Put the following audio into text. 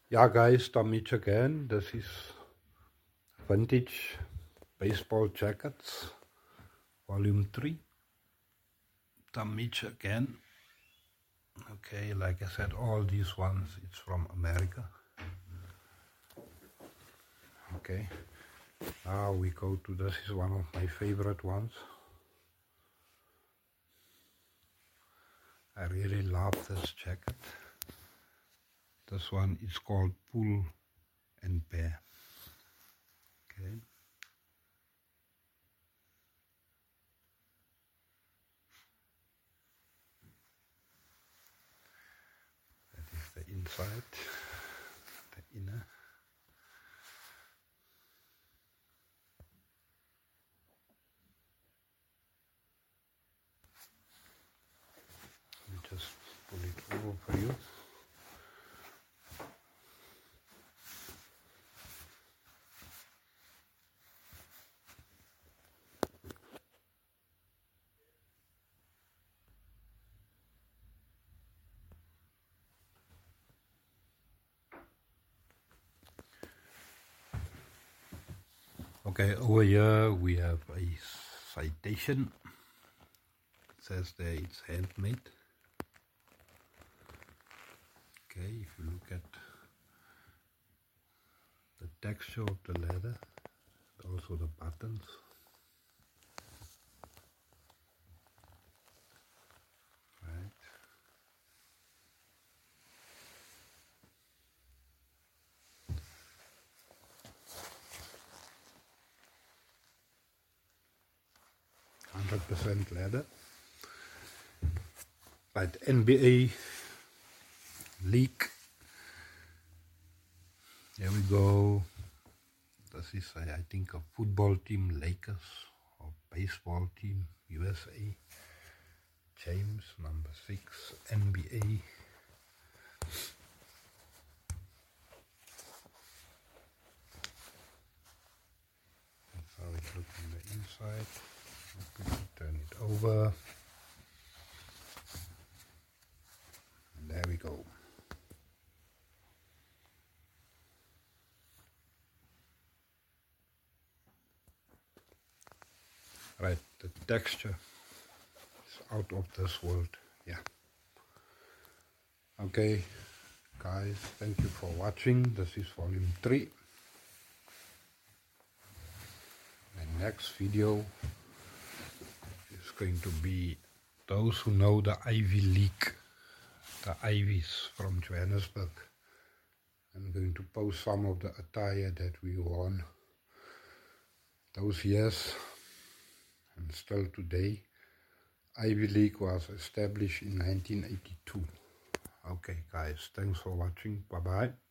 Yeah, guys, Tom Mitch again. This is Vintage Baseball Jackets, Volume 3. Tom Mitch again. Okay, like I said, all these ones, it's from America. Okay, now we go to, this is one of my favorite ones. I really love this jacket. This one is called Pull and Bear. Okay. That is the inside, the inner. Let me just pull it over for you. Okay, over here we have a citation. It says there it's handmade. Okay, if you look at the texture of the leather, also the buttons. Right. %100% leather. Right, NBA leak. Here we go. This is, I think, a football team, Lakers, or baseball team, USA. James, number 6, NBA. That's how it looks on the inside. Turn it over. And there we go. Right, the texture is out of this world. Yeah. Okay, guys, thank you for watching. This is volume 3. My next video is going to be those who know the Ivy League, the Ivies from Johannesburg. I'm going to post some of the attire that we wore those years and still today. Ivy League was established in 1982. Okay guys, thanks for watching. Bye bye.